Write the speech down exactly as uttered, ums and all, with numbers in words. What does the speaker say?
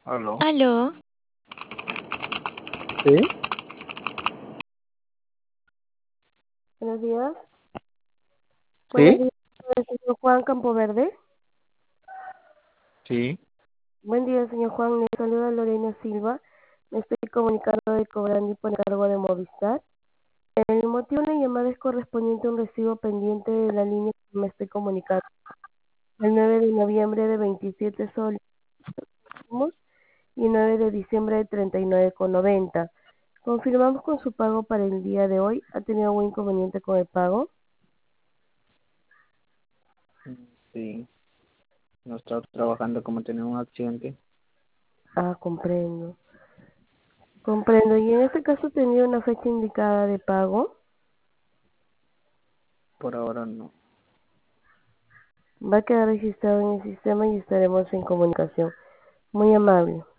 Aló. Aló, ¿Sí? Buenos días. Buenos ¿Sí? días, señor Juan Campoverde. Sí. Buen día, señor Juan. Le saluda Lorena Silva. Me estoy comunicando de Cobrandi por encargo de Movistar. El motivo de la llamada es correspondiente a un recibo pendiente de la línea que me estoy comunicando. El nueve de noviembre de veintisiete soles y nueve de diciembre de treinta y nueve con noventa. Confirmamos con su pago para el día de hoy. ¿Ha tenido algún inconveniente con el pago? Sí. No estaba trabajando como tenía un accidente. Ah, comprendo. Comprendo. ¿Y en este caso tenía una fecha indicada de pago? Por ahora no. Va a quedar registrado en el sistema y estaremos en comunicación. Muy amable.